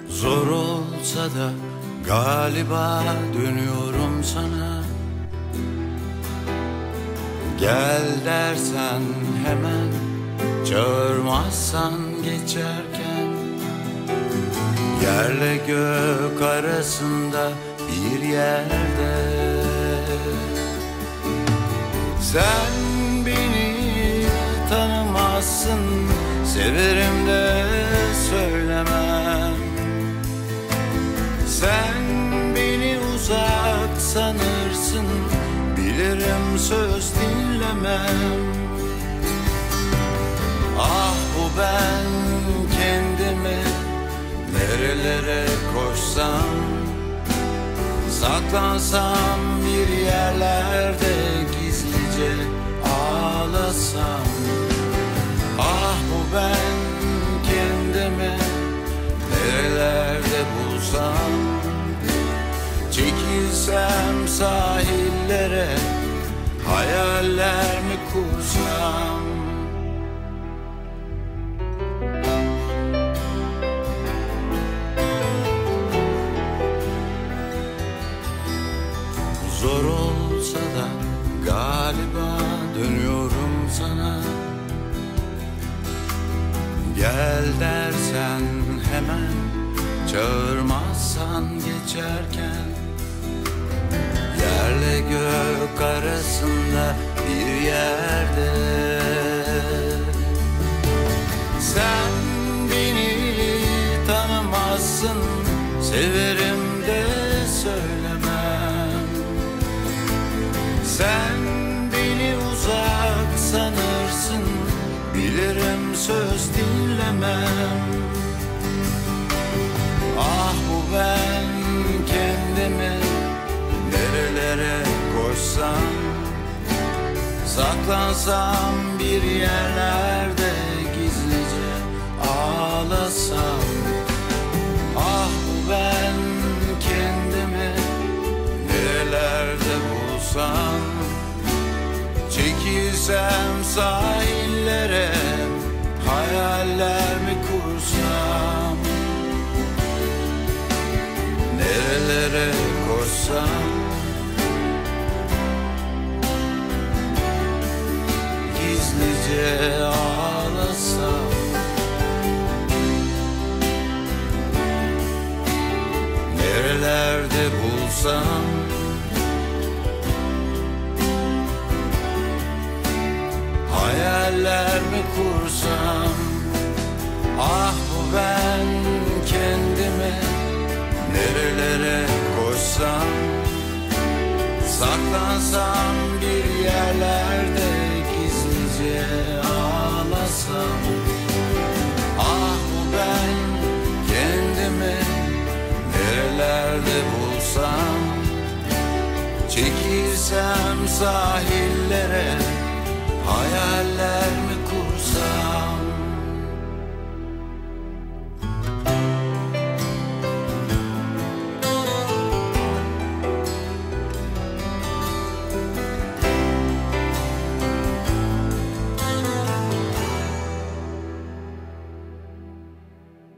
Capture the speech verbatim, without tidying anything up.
Zor olsa da galiba dönüyorum sana. Gel dersen hemen, çağırmazsan geçerken. Yerle gök arasında bir yerde. Sen beni tanımazsın, severim de söylemem. Sen beni uzak sanırsın, bilirim söz dinlemem. Ah bu ben kendimi nerelere koşsam, saklansam bir yerlerde gizlice ağlasam. Ah bu ben kendimi nerelerde bulsam, çekilsem sahillere, hayaller mi kursam. Zor olsa da galiba dönüyorum sana. Gel dersen hemen, çağırmazsan geçerken. Yerle gök arasında bir yerde. Sen beni tanımazsın, severim de söylemem. Sen beni uzak sanırsın, bilirim söz dinlemem. Ah bu ben kendimi nerelere koşsam, saklansam bir yerlerde gizlice ağlasam. Ah bu ben kendimi nerelerde bulsam, çekilsem sahillere, hayaller mi kursam. Nerelere koşsam, gizlice ağlasam. Nerelerde bulsam, hayaller mi kursam. Ah bu ben kendimi nerelere koşsam, saklansam bir yerlerde gizlice ağlasam. Ah bu ben kendimi nerelerde bulsam, çekilsem sahil